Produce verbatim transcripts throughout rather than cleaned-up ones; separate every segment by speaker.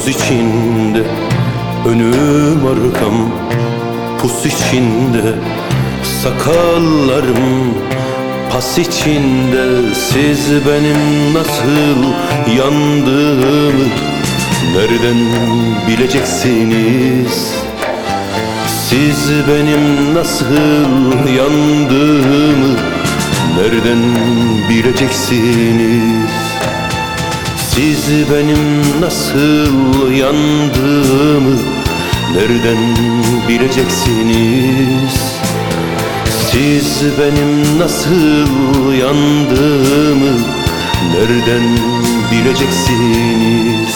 Speaker 1: Toz içinde önüm arkam, pus içinde sakallarım, pas içinde siz benim nasıl yandığımı nereden bileceksiniz? Siz benim nasıl yandığımı nereden bileceksiniz? Siz benim nasıl yandığımı nereden bileceksiniz? Siz benim nasıl yandığımı nereden bileceksiniz?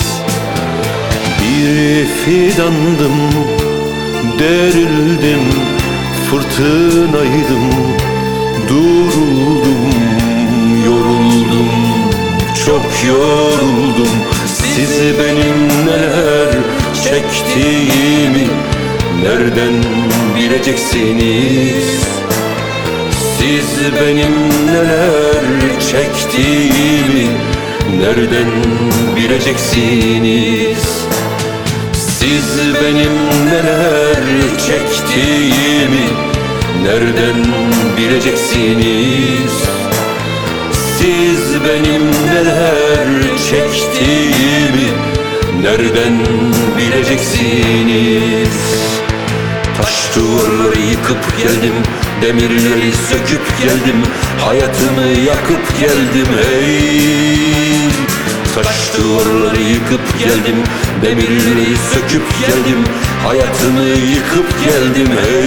Speaker 1: Bir fidandım, derildim, fırtınaydım, duruldum, yoruldum, çok yoruldum. Siz benim neler çektiğimi nereden bileceksiniz? Siz benim neler çektiğimi nereden bileceksiniz? Siz benim neler çektiğimi nereden bileceksiniz? Siz benim neler çektiğimi nereden bileceksiniz? Taş duvarları yıkıp geldim, demirleri söküp geldim, hayatımı yakıp geldim hey. Taş duvarları yıkıp geldim, demirleri söküp geldim, hayatımı yıkıp geldim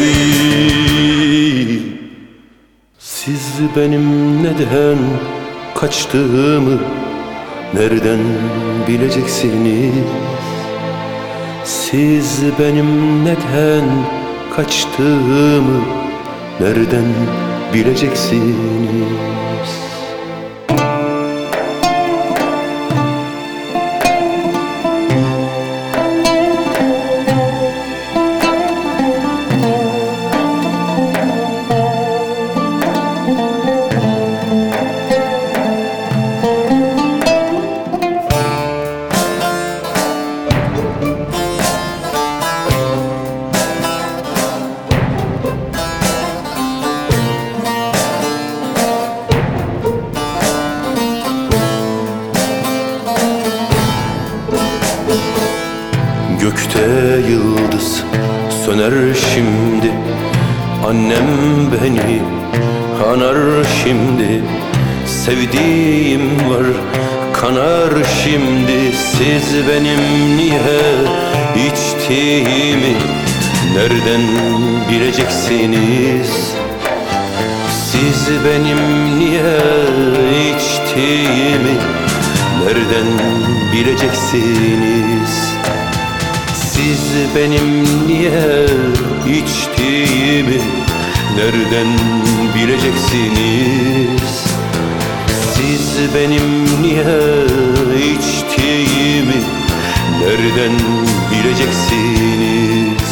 Speaker 1: hey. Siz benim neden kaçtığımı nereden bileceksiniz? Siz benim neden kaçtığımı nereden bileceksiniz? Gökte yıldız söner şimdi, annem beni anar şimdi. Sevdiğim var kanar şimdi. Siz benim niye içtiğimi nereden bileceksiniz? Siz benim niye içtiğimi nereden bileceksiniz? Siz benim niye içtiğimi nereden bileceksiniz? Siz benim niye içtiğimi nereden bileceksiniz?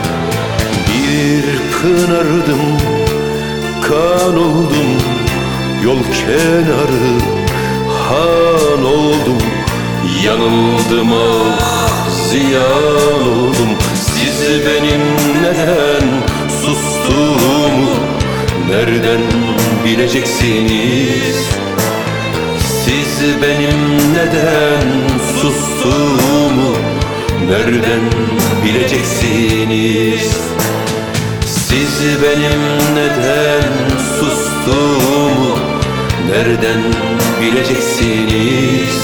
Speaker 1: Bir pınardım, kan oldum, yol kenarı han oldum. Yanıldım ah, ziyan oldum. Siz benim neden sustuğumu nereden bileceksiniz? Siz benim neden sustuğumu nereden bileceksiniz? Siz benim neden sustuğumu nereden bileceksiniz?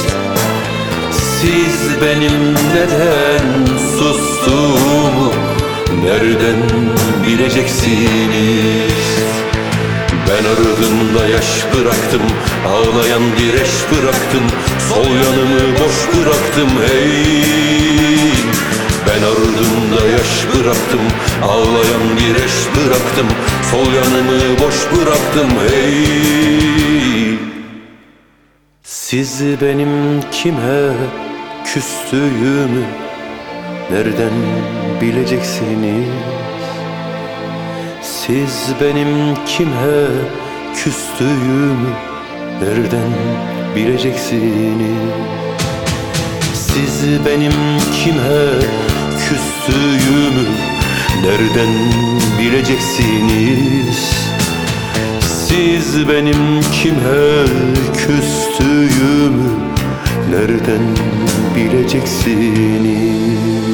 Speaker 1: Siz benim neden sustuğumu nereden bileceksiniz? Ben ardımda yaş bıraktım, ağlayan direş bıraktım, sol yanımı boş bıraktım hey. Ben ardımda yaş bıraktım, ağlayan direş bıraktım, sol yanımı boş bıraktım hey. Siz benim kime küstüğümü nereden bileceksiniz? Siz benim kime küstüğümü nereden bileceksiniz? Siz benim kime küstüğümü nereden bileceksiniz? Siz benim kime küstüğümü nereden bileceksiniz?